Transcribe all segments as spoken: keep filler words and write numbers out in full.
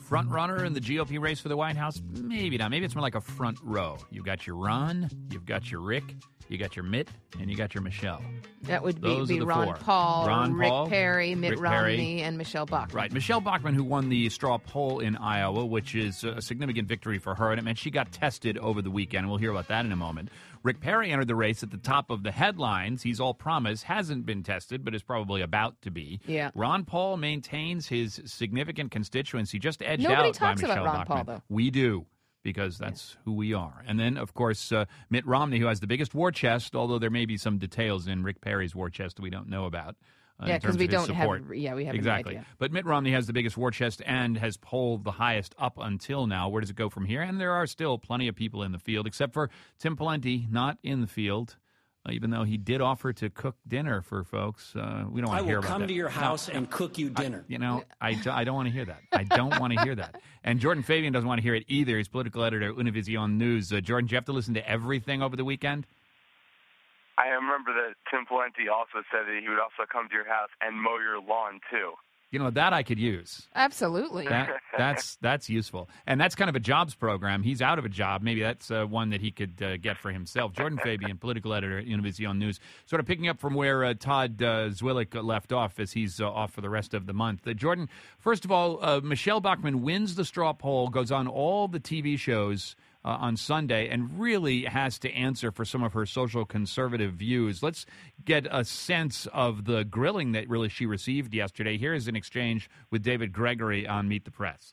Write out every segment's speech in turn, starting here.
front runner in the G O P race for the White House? Maybe not. Maybe it's more like a front row. You've got your Ron, you've got your Rick, you got your Mitt, and you got your Michelle. That would be, Those be are the Ron four. Paul, Ron Rick Paul, Perry, Mitt Rick Romney, Perry. and Michelle Bachmann. Right. Michelle Bachmann, who won the straw poll in Iowa, which is a significant victory for her, and it meant she got tested over the weekend, and we'll hear about that in a moment. Rick Perry entered the race at the top of the headlines. He's all promise, hasn't been tested, but is probably about to be. Yeah. Ron Paul maintains his significant constituency, just edged Nobody out talks by about Michelle Ron Bachmann. Paul, though. We do, because that's yeah. who we are. And then, of course, uh, Mitt Romney, who has the biggest war chest, although there may be some details in Rick Perry's war chest we don't know about. Uh, yeah, because we don't support. have. Yeah, we have exactly. No idea. But Mitt Romney has the biggest war chest and has polled the highest up until now. Where does it go from here? And there are still plenty of people in the field, except for Tim Pawlenty, not in the field. Uh, even though he did offer to cook dinner for folks, uh, we don't want to hear about that. I will come to your house no, and cook you dinner. I, you know, I, do, I don't want to hear that. I don't want to hear that. And Jordan Fabian doesn't want to hear it either. He's political editor at Univision News. Uh, Jordan, did you have to listen to everything over the weekend? I remember that Tim Pawlenty also said that he would also come to your house and mow your lawn, too. You know, that I could use. Absolutely. That, that's that's useful. And that's kind of a jobs program. He's out of a job. Maybe that's uh, one that he could uh, get for himself. Jordan Fabian, political editor at Univision News, sort of picking up from where uh, Todd uh, Zwillich left off as he's uh, off for the rest of the month. Uh, Jordan, first of all, uh, Michelle Bachmann wins the straw poll, goes on all the T V shows Uh, on Sunday, and really has to answer for some of her social conservative views. Let's get a sense of the grilling that really she received yesterday. Here is an exchange with David Gregory on Meet the Press.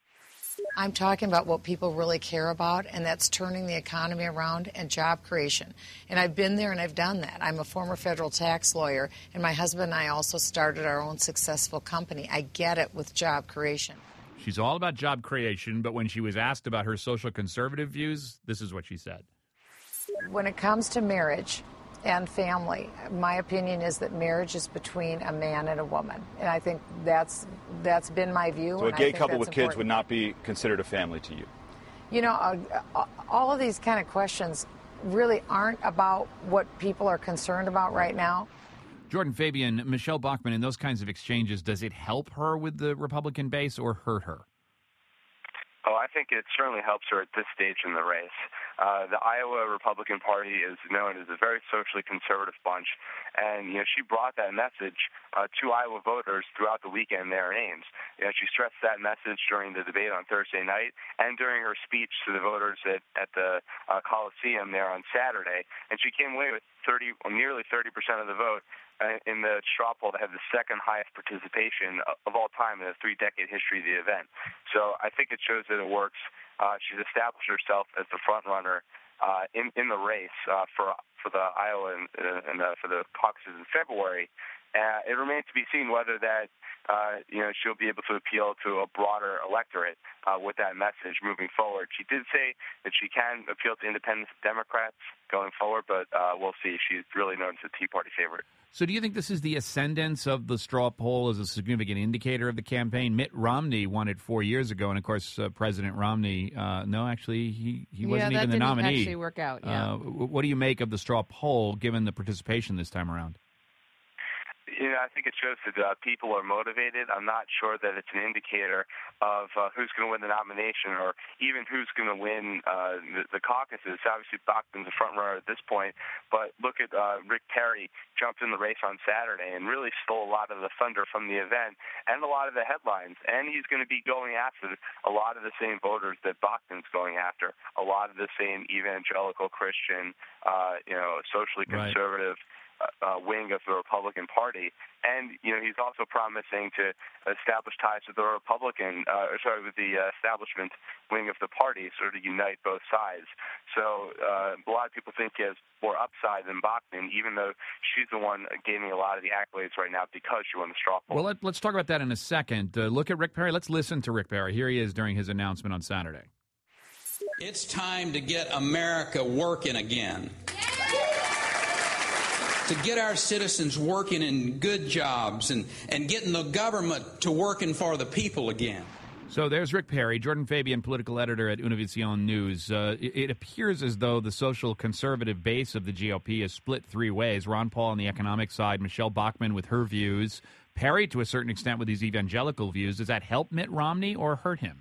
I'm talking about what people really care about, and that's turning the economy around and job creation. And I've been there and I've done that. I'm a former federal tax lawyer, and my husband and I also started our own successful company. I get it with job creation. She's all about job creation, but when she was asked about her social conservative views, this is what she said. When it comes to marriage and family, my opinion is that marriage is between a man and a woman. And I think that's that's been my view. So a and gay I think couple with that's kids important. would not be considered a family to you? You know, uh, all of these kind of questions really aren't about what people are concerned about right now. Jordan Fabian, Michelle Bachmann, in those kinds of exchanges, does it help her with the Republican base or hurt her? Oh, I think it certainly helps her at this stage in the race. Uh, the Iowa Republican Party is known as a very socially conservative bunch, and you know she brought that message uh, to Iowa voters throughout the weekend there in Ames. You know, she stressed that message during the debate on Thursday night and during her speech to the voters at, at the uh, Coliseum there on Saturday, and she came away with thirty, nearly thirty percent of the vote uh, in the straw poll that had the second highest participation of all time in the three-decade history of the event. So I think it shows that it works. Uh, she's established herself as the front runner uh, in in the race uh, for for the Iowa and, uh, and uh, for the caucuses in February. Uh, it remains to be seen whether that uh, you know she'll be able to appeal to a broader electorate uh, with that message moving forward. She did say that she can appeal to independents and Democrats going forward, but uh, we'll see. She's really known as a Tea Party favorite. So do you think this is the ascendance of the straw poll as a significant indicator of the campaign? Mitt Romney won it four years ago, and of course, uh, President Romney, uh, no, actually, he, he wasn't yeah, that even the didn't nominee. actually work out, yeah. Uh, what do you make of the straw poll, given the participation this time around? You know, I think it shows that uh, people are motivated. I'm not sure that it's an indicator of uh, who's going to win the nomination or even who's going to win uh, the, the caucuses. Obviously, Bachmann's the front runner at this point, but look at uh, Rick Perry jumped in the race on Saturday and really stole a lot of the thunder from the event and a lot of the headlines. And he's going to be going after a lot of the same voters that Bachmann's going after, a lot of the same evangelical Christian, uh, you know, socially conservative. Right. Uh, wing of the Republican Party, and you know he's also promising to establish ties with the Republican, uh, sorry, with the uh, establishment wing of the party, sort of unite both sides. So uh, a lot of people think he has more upside than Bachmann, even though she's the one gaining a lot of the accolades right now because she won the straw poll. Well, let, let's talk about that in a second. Uh, look at Rick Perry. Let's listen to Rick Perry. Here he is during his announcement on Saturday. It's time to get America working again. To get our citizens working in good jobs and, and getting the government to working for the people again. So there's Rick Perry, Jordan Fabian, political editor at Univision News. Uh, it, it appears as though the social conservative base of the G O P is split three ways. Ron Paul on the economic side, Michelle Bachmann with her views, Perry to a certain extent with his evangelical views. Does that help Mitt Romney or hurt him?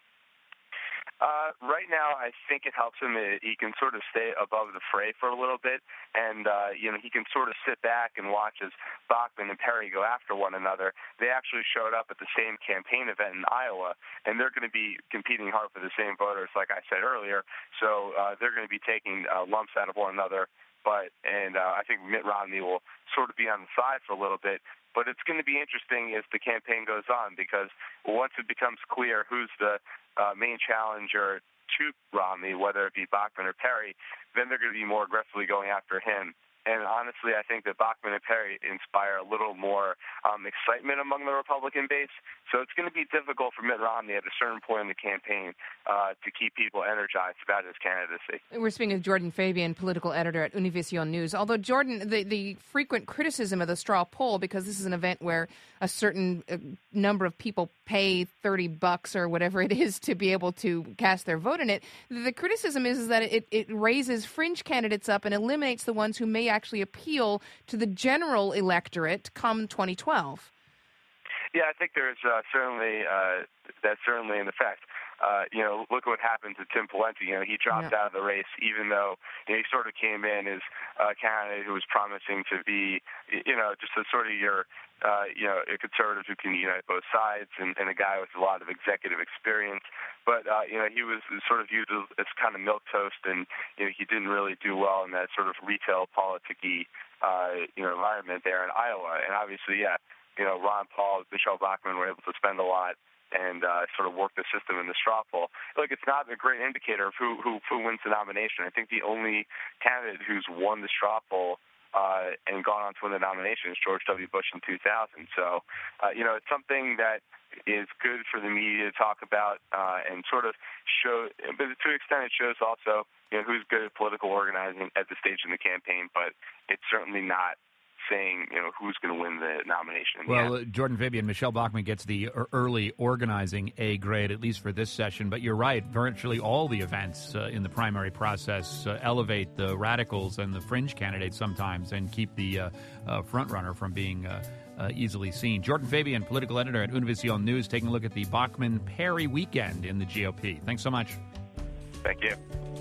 Uh, right now, I think it helps him. He can sort of stay above the fray for a little bit, and uh, you know he can sort of sit back and watch as Bachmann and Perry go after one another. They actually showed up at the same campaign event in Iowa, and they're going to be competing hard for the same voters, like I said earlier. So uh, they're going to be taking uh, lumps out of one another. But and uh, I think Mitt Romney will sort of be on the side for a little bit. But it's going to be interesting as the campaign goes on, because once it becomes clear who's the uh, main challenger to Romney, whether it be Bachmann or Perry, then they're going to be more aggressively going after him. And honestly, I think that Bachmann and Perry inspire a little more um, excitement among the Republican base. So it's going to be difficult for Mitt Romney at a certain point in the campaign uh, to keep people energized about his candidacy. We're speaking with Jordan Fabian, political editor at Univision News. Although, Jordan, the, the frequent criticism of the straw poll, because this is an event where a certain uh, number of people pay thirty bucks or whatever it is to be able to cast their vote in it, the criticism is, is that it, it raises fringe candidates up and eliminates the ones who may actually appeal to the general electorate come twenty twelve. Yeah, I think there's uh, certainly uh, that's certainly an effect. Uh, you know, look what happened to Tim Pawlenty. You know, he dropped yeah. out of the race, even though you know, he sort of came in as a candidate who was promising to be, you know, just a sort of your, uh, you know, a conservative who can unite both sides, and, and a guy with a lot of executive experience. But uh, you know, he was sort of viewed as kind of milquetoast, and you know, he didn't really do well in that sort of retail politic-y, uh, you know, environment there in Iowa. And obviously, yeah, you know, Ron Paul, Michelle Bachmann were able to spend a lot and uh, sort of work the system in the straw poll. Look, it's not a great indicator of who, who, who wins the nomination. I think the only candidate who's won the straw poll uh, and gone on to win the nomination is George W. Bush in two thousand. So, uh, you know, it's something that is good for the media to talk about uh, and sort of show, but to an extent it shows also, you know, who's good at political organizing at the stage in the campaign, but it's certainly not saying, you know, who's going to win the nomination. Well, uh, Jordan Fabian, Michelle Bachmann gets the early organizing A grade, at least for this session. But you're right, virtually all the events uh, in the primary process uh, elevate the radicals and the fringe candidates sometimes and keep the uh, uh, front runner from being uh, uh, easily seen. Jordan Fabian, political editor at Univision News, taking a look at the Bachmann-Perry weekend in the G O P. Thanks so much. Thank you.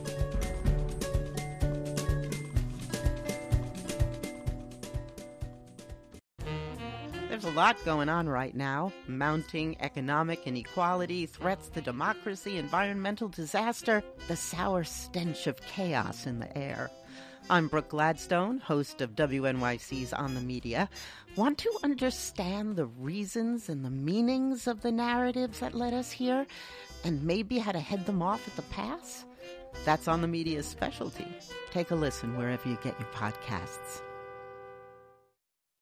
There's a lot going on right now. Mounting economic inequality, threats to democracy, environmental disaster, the sour stench of chaos in the air. I'm Brooke Gladstone, host of W N Y C's On the Media. Want to understand the reasons and the meanings of the narratives that led us here, and maybe how to head them off at the pass? That's On the Media's specialty. Take a listen wherever you get your podcasts.